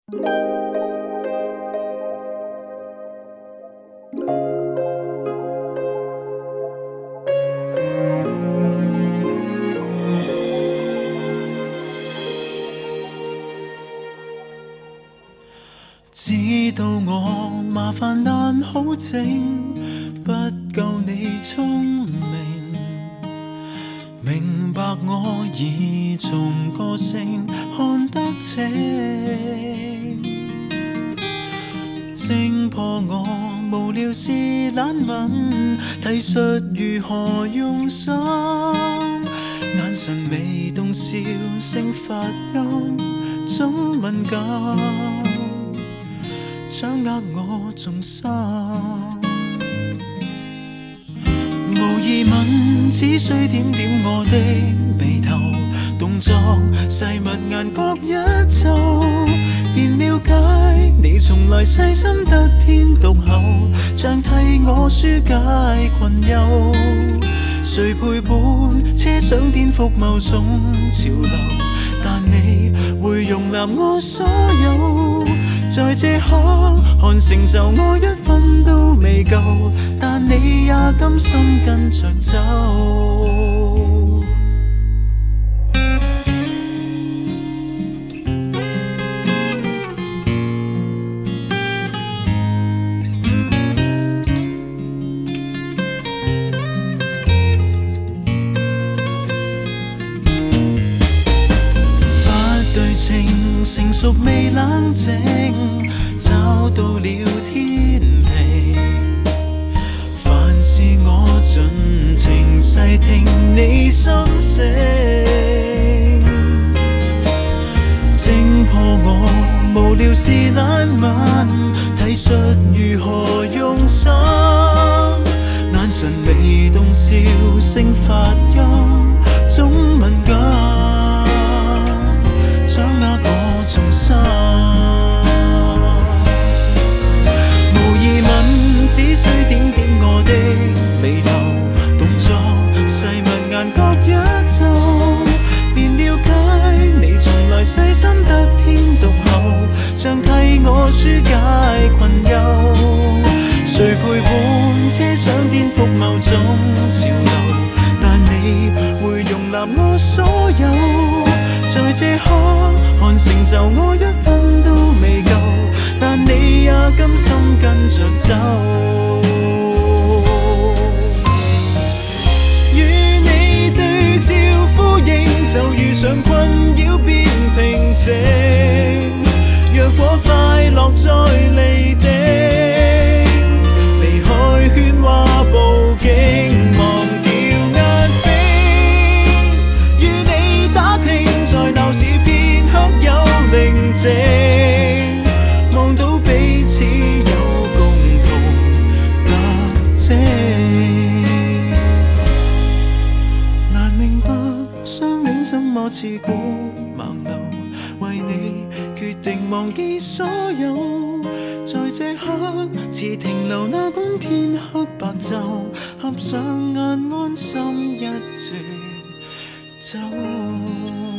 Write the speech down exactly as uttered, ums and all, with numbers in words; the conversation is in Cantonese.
知道我麻烦但好整，不够你聪明。明白我已从个性看得清，精破我無聊是懶問，體術如何用心，眼神微動笑聲發音，總敏感，掌握我重心。無疑問，只需點點我的眉頭，動作細密眼角一皺，便了解你從來細心得天獨厚，像替我紓解困憂。誰陪伴車上顛覆某種潮流，但你會容納我所有。在這刻看成就我一分都未夠，但你也甘心跟着走。不對稱，成熟未冷靜，找到了天平，凡事我盡情細聽你心聲，精破我無聊是懶問，體術如何用心，眼神微動笑聲發音，總敏感，掌握我重心。只需點點我的眉頭，動作細密眼角一皺，便了解你從來細心得天獨厚，像替我紓解困憂。誰陪伴車上顛覆某種潮流，但你會容納我所有。在這刻看成就我一分都未夠，但你也甘心跟着走。與你對照呼應，就遇上困擾變平靜。若果快樂再離地，離開喧嘩佈景，忘掉壓迫。與你打聽，在鬧市片刻有寧靜。望到彼此有共同特徵，難明白相戀怎麼刺骨盲流，為你決定忘記所有，在這刻似停留那管天黑白晝，合上眼安心一直走。